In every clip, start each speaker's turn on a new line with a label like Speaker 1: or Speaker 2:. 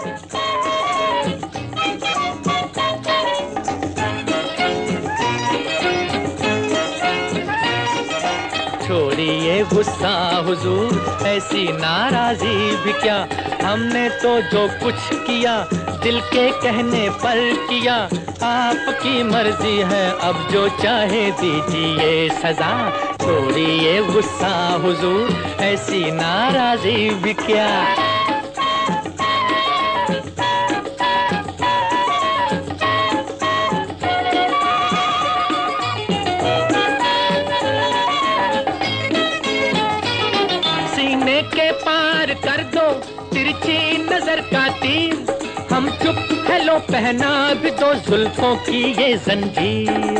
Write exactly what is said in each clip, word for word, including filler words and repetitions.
Speaker 1: छोड़िए गुस्सा हुजूर, ऐसी नाराजी भी क्या। हमने तो जो कुछ किया दिल के कहने पर किया। आपकी मर्जी है, अब जो चाहे दीजिए सजा। छोड़िए गुस्सा हुजूर, ऐसी नाराजी भी क्या। सीने के पार कर दो तिरछी नजर का तीर। हम चुप है लो पहना भी दो जुल्फों की ये जंजीर।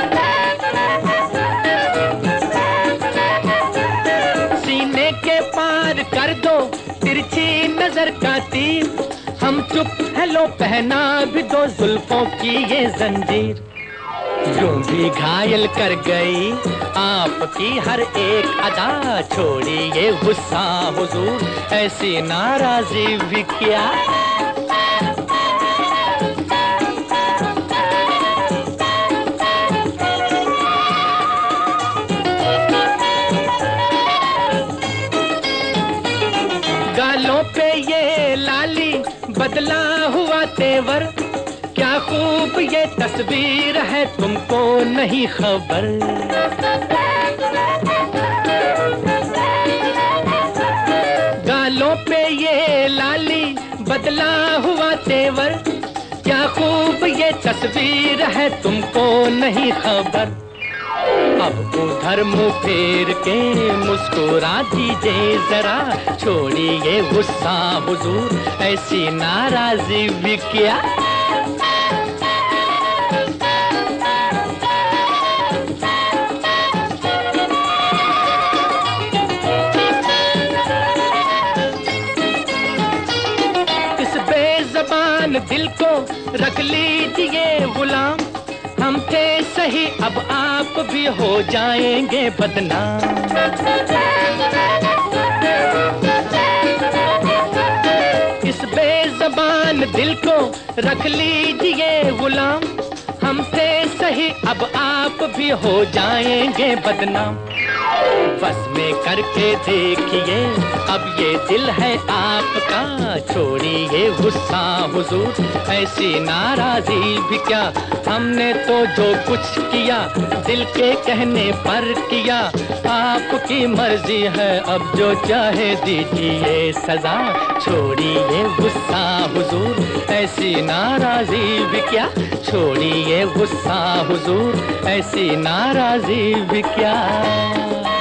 Speaker 1: सीने के पार कर दो तिरछी नजर का तीर। हम चुप है लो पहना भी दो जुल्फों की ये जंजीर। यूं भी घायल कर गई आपकी हर एक अदा। छोड़िए गुस्सा हुजूर, ऐसी नाराजी भी क्या। गालों पे ये लाली बदला हुआ तेवर। क्या खूब ये तस्वीर है तुमको नहीं खबर। गालों पे ये लाली बदला हुआ तेवर। क्या खूब ये तस्वीर है तुमको नहीं खबर। अब उधर मुंह फेर के मुस्कुरा दीजिए जरा। छोड़िए गुस्सा हुजूर, ऐसी नाराजी भी क्या। दिल को रख लीजिए गुलाम। हम थे सही अब आप भी हो जाएंगे बदनाम। इस बेज़बान दिल को रख लीजिए गुलाम। हमसे सही अब आप भी हो जाएंगे बदनाम। बस में करके देखिए अब ये दिल है आपका। छोड़िए गुस्सा हुजूर, ऐसी नाराजी भी क्या। हमने तो जो कुछ किया दिल के कहने पर किया। आपकी मर्जी है, अब जो चाहे दीजिए सजा। छोड़िए गुस्सा हुजूर, ऐसी नाराजी भी क्या। छोड़िए गुस्सा हुजूर, ऐसी नाराजी भी क्या।